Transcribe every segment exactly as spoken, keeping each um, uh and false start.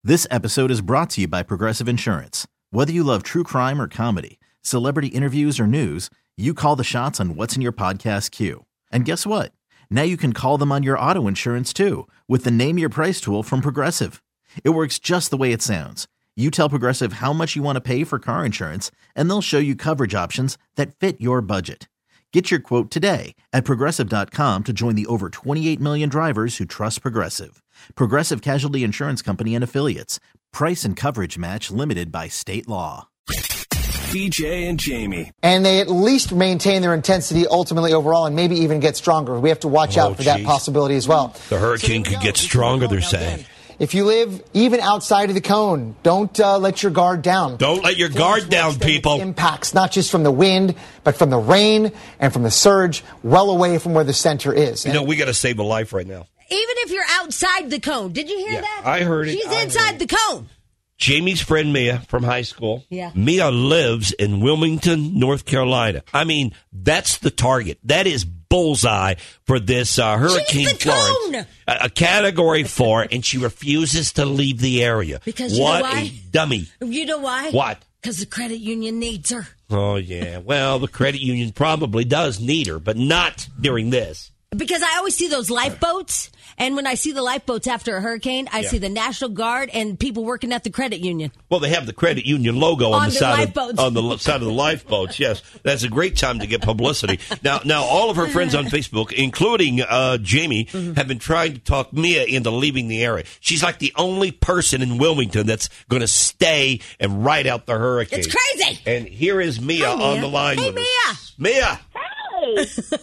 This episode is brought to you by Progressive Insurance. Whether you love true crime or comedy, celebrity interviews or news, you call the shots on what's in your podcast queue. And guess what? Now you can call them on your auto insurance too with the Name Your Price tool from Progressive. It works just the way it sounds. You tell Progressive how much you want to pay for car insurance, and they'll show you coverage options that fit your budget. Get your quote today at Progressive dot com to join the over twenty-eight million drivers who trust Progressive. Progressive Casualty Insurance Company and Affiliates. Price and coverage match limited by state law. B J and Jamie. And they at least maintain their intensity ultimately overall and maybe even get stronger. We have to watch oh, out for geez. that possibility as well. The hurricane so could get stronger, they're saying. If you live even outside of the cone, don't uh, let your guard down. Don't let your guard down, people. Impacts, not just from the wind, but from the rain and from the surge, well away from where the center is. You know, we got to save a life right now. Even if you're outside the cone. Did you hear yeah, that? I heard it. She's I inside the cone. Jamie's friend Mia from high school. Yeah. Mia lives in Wilmington, North Carolina. I mean, that's the target. That is bullseye for this uh, Hurricane Florence. A, a category four, and she refuses to leave the area. Because you what know why? a dummy. You know why? What? Because the credit union needs her. Oh, yeah. Well, the credit union probably does need her, but not during this. Because I always see those lifeboats, and when I see the lifeboats after a hurricane, I yeah. see the National Guard and people working at the credit union. Well, they have the credit union logo on, on the, the side lifeboats. of, on the side of the lifeboats. Yes, that's a great time to get publicity. Now, now all of her friends on Facebook, including uh, Jamie, mm-hmm. have been trying to talk Mia into leaving the area. She's like the only person in Wilmington that's going to stay and ride out the hurricane. It's crazy. And here is Mia, Hi, Mia. on the line. Hey, with Mia. us. Mia. Hey,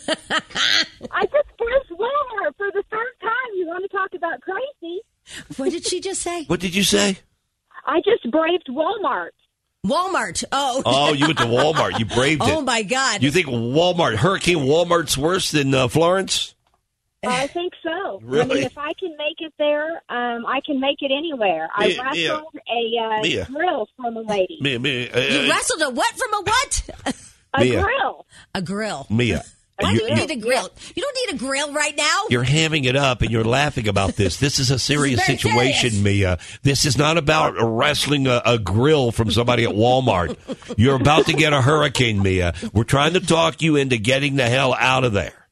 I just braved Walmart for the third time. You want to talk about crazy? What did she just say? What did you say? I just braved Walmart. Walmart. Oh. Oh, you went to Walmart. You braved it. Oh, my God. You think Walmart, Hurricane Walmart's worse than uh, Florence? I think so. Really? I mean, if I can make it there, um, I can make it anywhere. I Mia, wrestled Mia. a uh, Mia. grill from a lady. Mia, Mia, uh, You wrestled a what from a what? A Mia. grill. A grill. Mia. Why you, do you need a grill? You don't need a grill right now. You're hamming it up and you're laughing about this. This is a serious very situation, serious. Mia. This is not about wrestling a, a grill from somebody at Walmart. You're about to get a hurricane, Mia. We're trying to talk you into getting the hell out of there.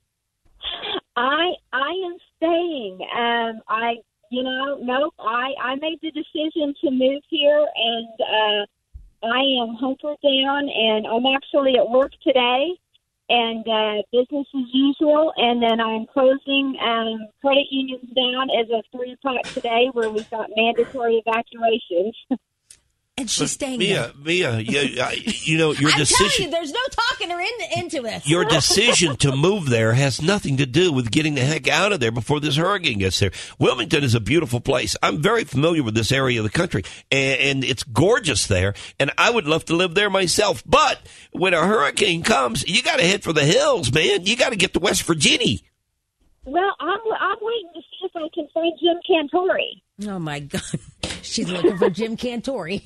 I I am staying. Um, I you know nope. I I made the decision to move here, and uh, I am hunkered down, and I'm actually at work today, and uh, business as usual. And then I'm closing um, credit unions down as of three o'clock today, where we've got mandatory evacuations. And she's staying Mia, there. Mia, you, you know, your I'm decision. telling you, there's no talking her in, into this. Your decision to move there has nothing to do with getting the heck out of there before this hurricane gets there. Wilmington is a beautiful place. I'm very familiar with this area of the country, and, and it's gorgeous there, and I would love to live there myself. But when a hurricane comes, you got to head for the hills, man. You got to get to West Virginia. Well, I'm I'm waiting to see if I can find Jim Cantori. Oh, my God. She's looking for Jim Cantori.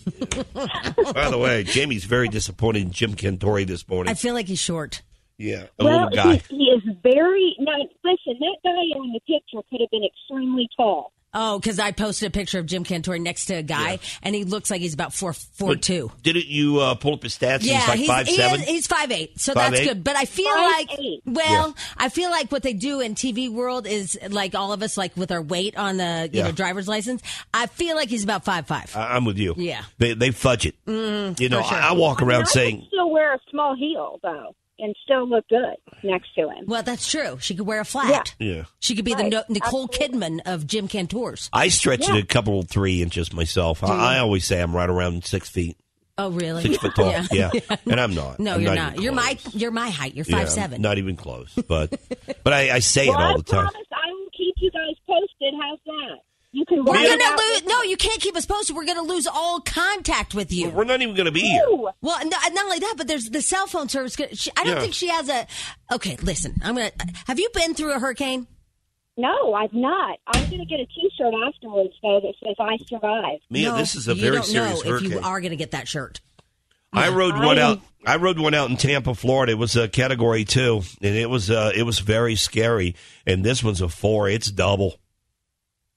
By the way, Jamie's very disappointed in Jim Cantori this morning. I feel like he's short. Yeah, a well, little guy. He, he is very. Now, listen, that guy on the picture could have been extremely tall. Oh, because I posted a picture of Jim Cantori next to a guy, yeah. and he looks like he's about four four but two. Didn't you uh, pull up his stats? Yeah, he's like he's, five he seven. Is, he's five eight, so five, that's eight? good. But I feel five, like, eight. well, yeah. I feel like what they do in T V world is like all of us, like with our weight on the you yeah. know driver's license. I feel like he's about five five. I- I'm with you. Yeah, they they fudge it. Mm, you know, sure. I, I walk around I mean, saying, I can still wear a small heel though, and still look good next to him. Well, that's true. She could wear a flat. Yeah. yeah. She could be Right. the no- Nicole Absolutely. Kidman of Jim Cantor's. I stretch Yeah. it a couple three inches myself. I, I always say I'm right around six feet, Oh, really? six foot tall. Yeah. Yeah, and I'm not. No, I'm you're not. not. You're my close. you're my height. You're Yeah, five I'm seven. Not even close. But but I, I say Well, it all I the time. promise I will keep you guys posted. How's that? You can We're work gonna it out lose. with- No, you can't keep us posted. We're gonna lose all contact with you. We're not even going to be here. Ooh. Well, no, not only that, but there's the cell phone service. She, I don't Yeah. think she has a. Okay, listen. I'm gonna. Have you been through a hurricane? No, I've not. I'm going to get a T-shirt afterwards, though, that says I survived. Mia, No, this is a you very don't serious know hurricane. if you are gonna get that shirt. I rode one I- out. I rode one out in Tampa, Florida. It was a category two, and it was uh, it was very scary. And this one's a four. It's double.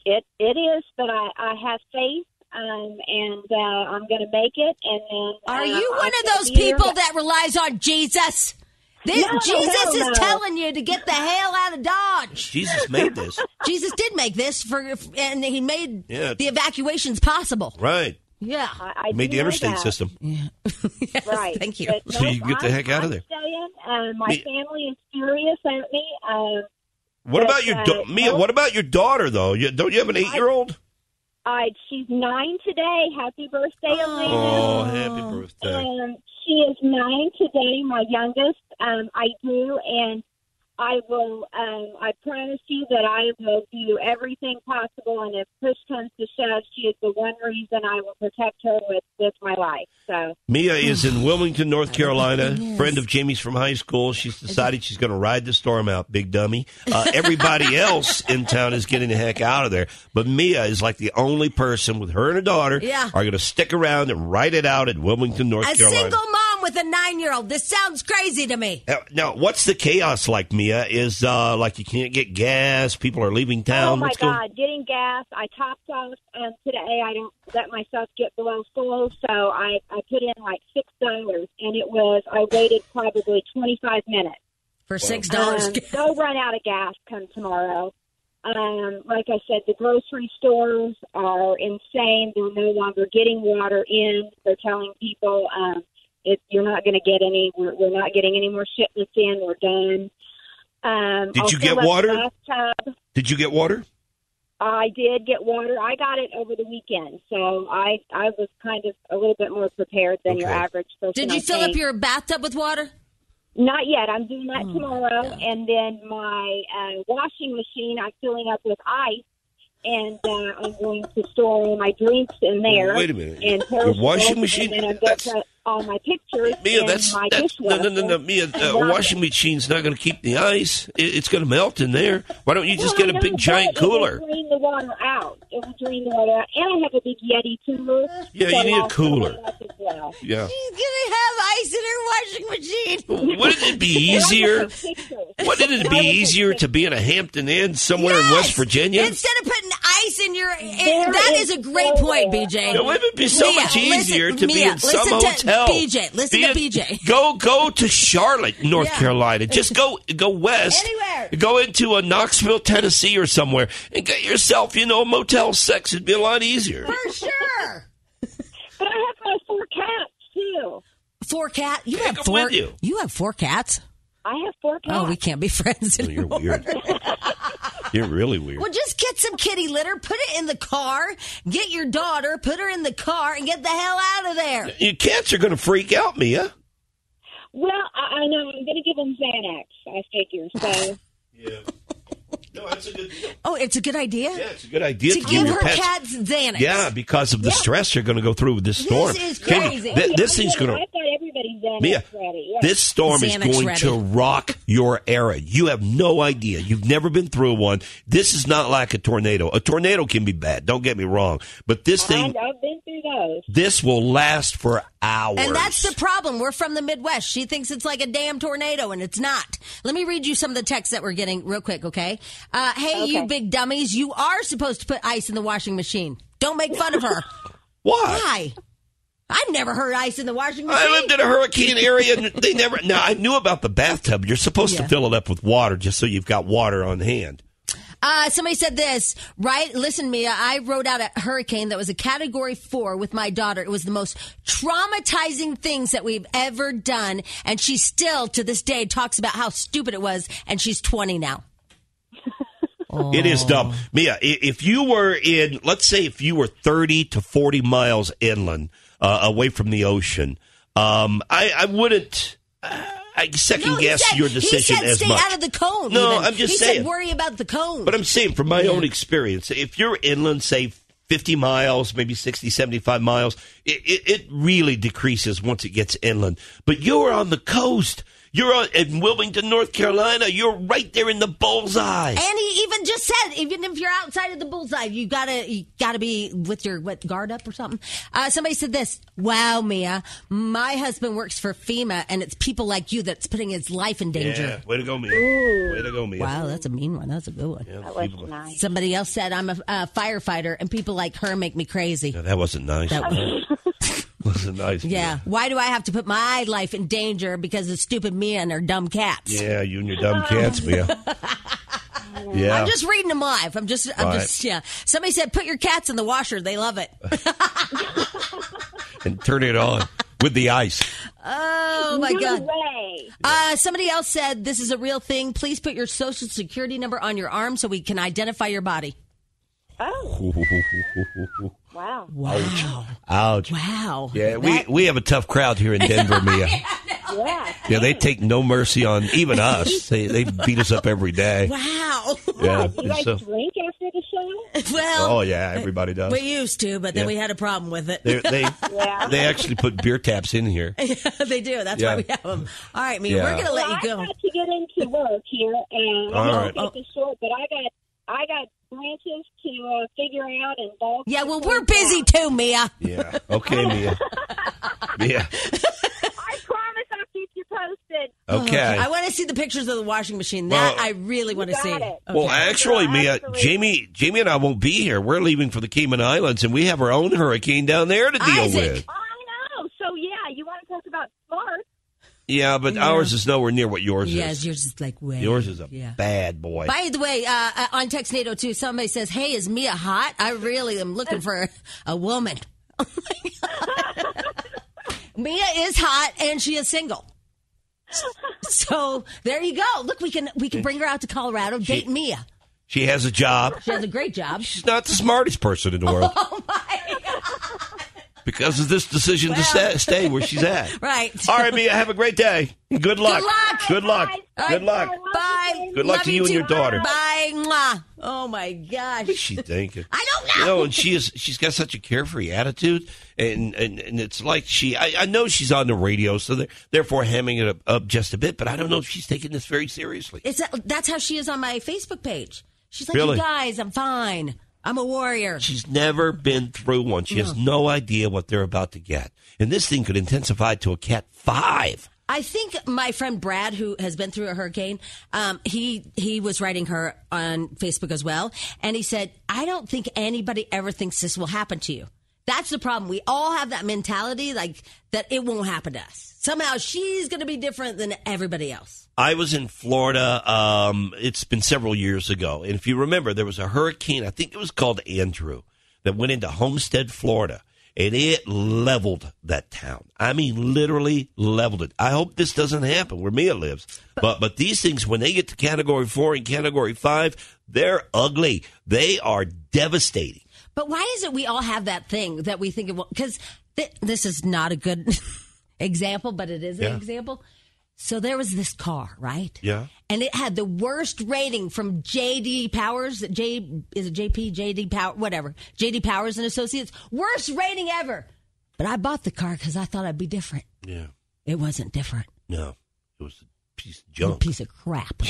it it is, but I, I have faith, um, and uh, I'm going to make it. And then, Are uh, you one I'm of gonna those be here. people that relies on Jesus? This, No, no, Jesus hell is no. telling you to get the hell out of Dodge. Jesus made this. Jesus did make this for, and he made Yeah. the evacuations possible. right. Yeah. I, I Made do the know interstate that. system. Yes, Right. thank you. But So you nope, can get the I'm- heck out of I'm there. staying. Uh, my Me- family is furious at me. Uh, What But, about your da- uh, Mia? no. What about your daughter though? You, don't you have an eight-year-old? I she's nine today. Happy birthday, Elena. Oh, happy birthday! Um, she is nine today, my youngest. Um, I do, and I will. Um, I promise you that I will do everything possible. And if push comes to shove, she is the one reason I will protect her with, with my life. So Mia is in Wilmington, North Carolina. Yes. Friend of Jamie's from high school. She's decided she's going to ride the storm out, big dummy. Uh, everybody else in town is getting the heck out of there. But Mia is like the only person with her and her daughter Yeah. are going to stick around and ride it out in Wilmington, North A Carolina. single mom with a nine-year-old. This sounds crazy to me. Now, now, what's the chaos like, Mia? Is uh, like you can't get gas, people are leaving town. oh my What's going- God, getting gas. I topped off um, today. I don't let myself get below full, so I I put in like six dollars, and it was I waited probably twenty-five minutes. For six dollars. Um, they'll run out of gas come tomorrow. Um, like I said, the grocery stores are insane. They're no longer getting water in. They're telling people um, it, you're not going to get any. We're, we're not getting any more shipments in. We're done. Um, Did I'll you get fill up the water? bathtub. Did you get water? I did get water. I got it over the weekend, so I I was kind of a little bit more prepared than your Okay. average person. Did you I fill think. up your bathtub with water? Not yet. I'm doing that Oh, tomorrow, God. and then my uh, washing machine I'm filling up with ice, and uh, I'm going to store all my drinks in there. Wait a minute. And Your washing machine? And then I'm going That's- to put all my pictures Mia, in that's, my that's no, dishwasher. no, no, no, Mia. and Uh, a run washing it. machine's not going to keep the ice. It, it's going to melt in there. Why don't you just Well, get a I big know, giant but It cooler? will drain the water out. It will drain the water out. And I have a big Yeti cooler. Yeah, so you need a I'll fill cooler. it up as well. Yeah. She's gonna have ice in her washing machine. Wouldn't it be easier? Wouldn't it be easier to be in a Hampton Inn somewhere in Yes! West Virginia? Instead of putting ice in your, There that is is a great so point, there. B J. No, it would be so Mia, much easier listen, to be Mia, in some listen to hotel. B J, listen Be to in- B J. Go, go to Charlotte, North Yeah. Carolina. Just go, go west. Anywhere. Go into a Knoxville, Tennessee, or somewhere, and get yourself, you know, a motel sex. It'd be a lot easier. For sure. But I have my four cats, too. Four cat. You Take have 'em four. with you. You have four cats. I have four cats. Oh, we can't be friends Oh, you're anymore. weird. You're really weird. Well, just get some kitty litter, put it in the car, get your daughter, put her in the car, and get the hell out of there. Your cats are going to freak out, Mia. Well, I, I know. I'm going to give them Xanax, I figure. So, Yeah. No, that's a good deal. Oh, it's a good idea Yeah, it's a good idea to to, give your her pets. cats Xanax. Yeah, because of the stress they're going to go through with this storm. is Jamie, crazy. thi- yeah, this I'm thing's gonna- going to. I've got everybody's Xanax Mia, ready. Yeah. this storm is Xanax going ready. to rock your era. You have no idea. You've never been through one. This is not like a tornado. A tornado can be bad. Don't get me wrong. But this thing, I, I've been through those. this will last for hours. And that's the problem. We're from the Midwest. She thinks it's like a damn tornado, and it's not. Let me read you some of the texts that we're getting real quick, okay? Uh, hey, you Okay. big dummies, you are supposed to put ice in the washing machine. Don't make fun of her. Why? Why? I've never heard ice in the washing machine. I lived in a hurricane area, and they never. Now I knew about the bathtub. You're supposed Yeah. to fill it up with water just so you've got water on hand. Uh, somebody said this, right? Listen, Mia, I rode out a hurricane that was a category four with my daughter. It was the most traumatizing things that we've ever done. And she still, to this day, talks about how stupid it was. And she's twenty now. It is dumb. Mia, i- if you were in, let's say if you were thirty to forty miles inland, uh, away from the ocean, um, I, I wouldn't, uh, I second No, he guess said- your decision he said as stay much. out of the cone. No, even. I'm just he saying. said worry about the cone. But I'm saying from my own experience, if you're inland, say fifty miles, maybe sixty, seventy-five miles, it, it, it really decreases once it gets inland. But you're on the coast. You're uh, in Wilmington, North Carolina. You're right there in the bullseye. And he even just said, even if you're outside of the bullseye, you gotta you gotta be with your what guard up or something. Uh, somebody said this. Wow, Mia, my husband works for FEMA, and it's people like you that's putting his life in danger. Yeah, way to go, Mia. Ooh. Way to go, Mia. Wow, that's a mean one. That's a good one. Yeah, that was nice. Somebody else said, I'm a uh, firefighter, and people like her make me crazy. No, that wasn't nice. That was- wasn't nice. Yeah. Mia. Why do I have to put my life in danger because of stupid Mia and her dumb cats? Yeah, you and your dumb cats, Mia. Yeah. I'm just reading them live. I'm just, I'm Right. just, yeah. Somebody said, put your cats in the washer. They love it. And turn it on with the ice. Oh, my No God. way. Uh, somebody else said, this is a real thing. Please put your social security number on your arm so we can identify your body. Oh, wow. Wow. Ouch. Wow. Yeah, we, That- we have a tough crowd here in Denver, Mia. Yeah. Yeah, they take no mercy on even us. They they beat us up every day. Wow. Yeah. Do you guys so- drink after the show? Well, oh yeah, everybody does. we used to, but then Yeah. we had a problem with it. They they, Yeah. they actually put beer taps in here. They do. That's Yeah. why we have them. All right, Mia, Yeah. we're going to let Well, you go. I've got to get into work here, and All I'm right. going to take this short, but I got I got branches to uh, figure out and balls. Yeah, well, to we're clean busy out. too, Mia. Yeah. Okay, Mia. Mia. I promise I'll keep you posted. Okay. I want to see the pictures of the washing machine. That Well- I really want to got see. it. Okay. Well, actually, Yeah, Mia, absolutely. Jamie, Jamie and I won't be here. We're leaving for the Cayman Islands, and we have our own hurricane down there to deal Isaac. with. I know. So, yeah, you want to talk about smart. Yeah, but Yeah. ours is nowhere near what yours Yes, is. yours is like way. Yours is a yeah. bad boy. By the way, uh, uh, on Text eight oh two, somebody says, hey, is Mia hot? I really am looking for a, a woman. Oh, my God. Mia is hot, and she is single. So there you go. Look, we can we can bring her out to Colorado, date Mia. She has a job. She has a great job. She's not the smartest person in the world. Oh, my God. Because of this decision to Well. stay, stay where she's at. Right. All right, Mia, have a great day. Good luck. luck. Good luck. Bye. Good luck. Bye. Good luck Love to you and too. your daughter. Bye. Mwah. Oh, my gosh. What's she thinking? I don't know. You know, and she is, she's got such a carefree attitude, and, and, and it's like she, I, I know she's on the radio, so they're, therefore hamming it up, up just a bit, but I don't know if she's taking this very seriously. It's a, that's how she is on my Facebook page. She's like, Really? you guys, I'm fine. I'm a warrior. She's never been through one. She has no idea what they're about to get. And this thing could intensify to a cat five. I think my friend Brad, who has been through a hurricane, um, he he was writing her on Facebook as well, and he said, I don't think anybody ever thinks this will happen to you. That's the problem. We all have that mentality, like that it won't happen to us. Somehow she's going to be different than everybody else. I was in Florida. Um, it's been several years ago. And if you remember, there was a hurricane, I think it was called Andrew, that went into Homestead, Florida. And it leveled that town. I mean, literally leveled it. I hope this doesn't happen where Mia lives. But but these things, when they get to Category four and Category five, they're ugly. They are devastating. But why is it we all have that thing that we think of? Because th- this is not a good example, but it is an Yeah. example. So there was this car, right? Yeah. And it had the worst rating from J D Powers. J is it J P J D Power whatever J D Powers and Associates. Worst rating ever. But I bought the car because I thought I'd be different. Yeah. It wasn't different. No. It was a piece of A junk. piece of crap.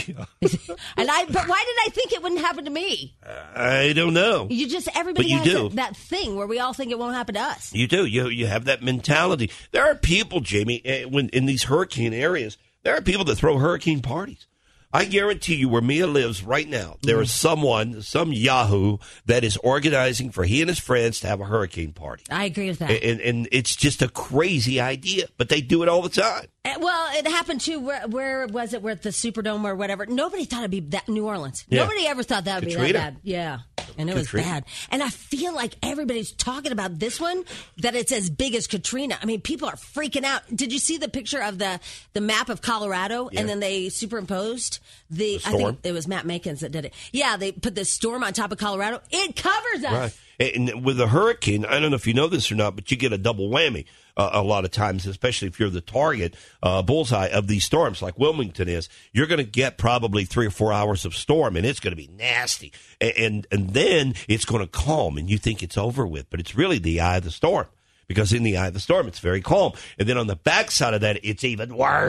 and I. But why did I think it wouldn't happen to me? I don't know. You just everybody But you has do. That, that thing where we all think it won't happen to us. You do. You you have that mentality. There are people, Jamie, eh, when in these hurricane areas, there are people that throw hurricane parties. I guarantee you where Mia lives right now, there is someone, some Yahoo, that is organizing for he and his friends to have a hurricane party. I agree with that. And, and it's just a crazy idea, but they do it all the time. Uh, Well, it happened too. Where, where was it? Where at the Superdome or whatever? Nobody thought it'd be that New Orleans. Yeah. Nobody ever thought that would be Katrina. that bad. Yeah, and it was Katrina. bad. And I feel like everybody's talking about this one that it's as big as Katrina. I mean, people are freaking out. Did you see the picture of the the map of Colorado Yeah. and then they superimposed the? The I storm? think it was Matt Makins that did it. Yeah, they put the storm on top of Colorado. It covers us. Right. And with a hurricane, I don't know if you know this or not, but you get a double whammy uh, a lot of times, especially if you're the target uh, bullseye of these storms like Wilmington is. You're going to get probably three or four hours of storm, and it's going to be nasty. And, and, and then it's going to calm, and you think it's over with, but it's really the eye of the storm. Because in the eye of the storm, it's very calm. And then on the backside of that, it's even worse.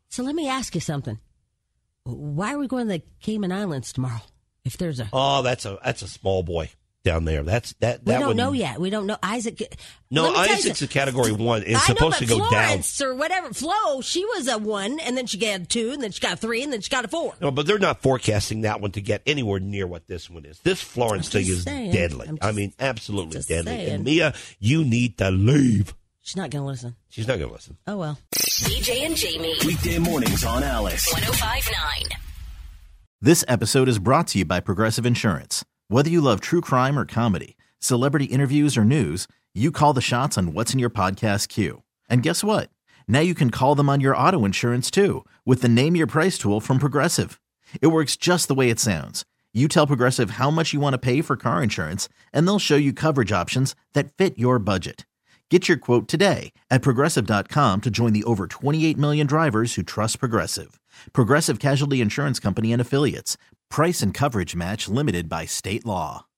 So let me ask you something. Why are we going to the Cayman Islands tomorrow? If there's a Oh, that's a that's a small boy down there. That's that. we that don't one, know yet. We don't know Isaac. No, Let me tell you Isaac's a something. category one. It's I supposed know, to but go Florence down. or whatever. Flo, she was a one, and then she got a two, and then she got a three, and then she got a four. No, but they're not forecasting that one to get anywhere near what this one is. This Florence I'm thing just is saying. deadly. I'm I just- mean, absolutely just deadly. saying. And Mia, you need to leave. She's not going to listen. She's not going to listen. Oh, well. B J and Jamie. Weekday mornings on Alice. one oh five point nine. This episode is brought to you by Progressive Insurance. Whether you love true crime or comedy, celebrity interviews or news, you call the shots on what's in your podcast queue. And guess what? Now you can call them on your auto insurance too with the Name Your Price tool from Progressive. It works just the way it sounds. You tell Progressive how much you want to pay for car insurance, and they'll show you coverage options that fit your budget. Get your quote today at Progressive dot com to join the over twenty-eight million drivers who trust Progressive. Progressive Casualty Insurance Company and Affiliates. Price and coverage match limited by state law.